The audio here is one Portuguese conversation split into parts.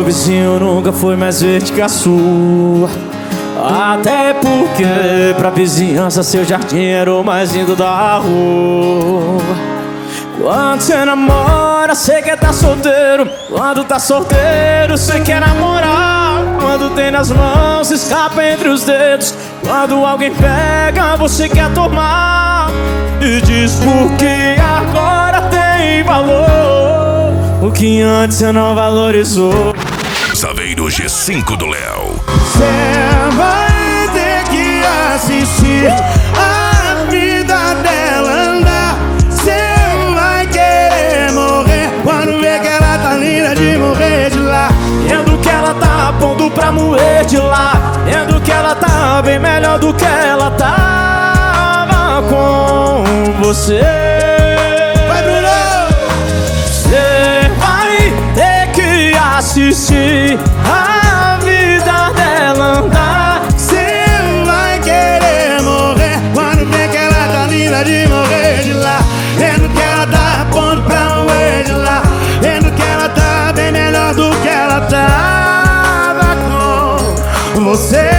vizinho nunca foi mais verde que a sua. Até porque pra vizinhança seu jardim era o mais lindo da rua. Quando você namora, você quer tá solteiro. Quando tá solteiro, você quer namorar. Quando tem nas mãos, escapa entre os dedos. Quando alguém pega, você quer tomar. E diz porque agora tem valor o que antes você não valorizou. Saveiro G5 do Léo. Cê vai ter que assistir a vida dela andar. Cê vai querer morrer quando ver que ela tá linda de morrer de lá. Vendo que ela tá pondo pra moer de lá. Vendo que ela tá bem melhor do que ela tava com você. Vai, Bruno! Cê vai ter que assistir a vida dela andar. Cê vai querer morrer quando ver que ela tá linda de morrer de lá. Vendo que ela tá pondo pra moer de lá. Vendo que ela tá bem melhor do que ela tava com você.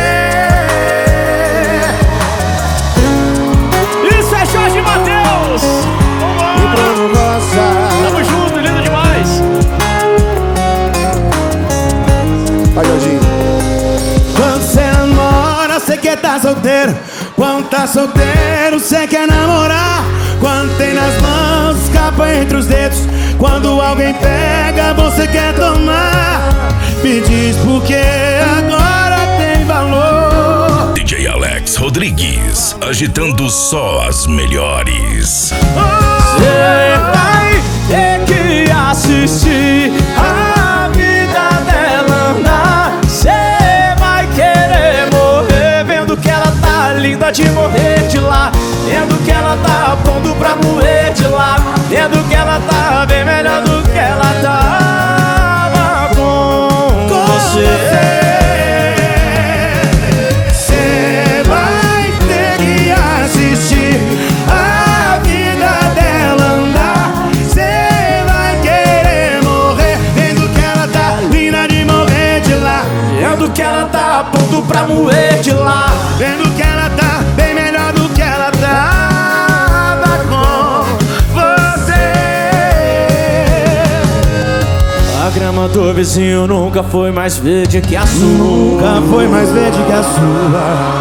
Isso é Jorge Mateus! Vambora! Tamo junto, lindo demais! Vai, Jorginho. Quando cê namora, cê quer tá solteiro. Quando tá solteiro, cê quer namorar. Quando tem nas mãos, escapa entre os dedos. Quando alguém pega, você quer tomar. Me diz porque agora tem valor. DJ Alex Rodrigues, agitando só as melhores. Cê vai ter que assistir a vida dela andar. Cê vai querer morrer vendo que ela tá linda de morrer de lá. Vendo que ela tá pondo pra moer de lá. Vendo que ela tá bem melhor do que ela tava com você. Cê vai ter que assistir a vida dela andar. Cê vai querer morrer vendo que ela tá linda de morrer de lá. Vendo que ela tá pondo pra moer de lá. Vendo que ela tá bem melhor do que ela tava com você. A grama do vizinho nunca foi mais verde que a sua. Nunca foi mais verde que a sua.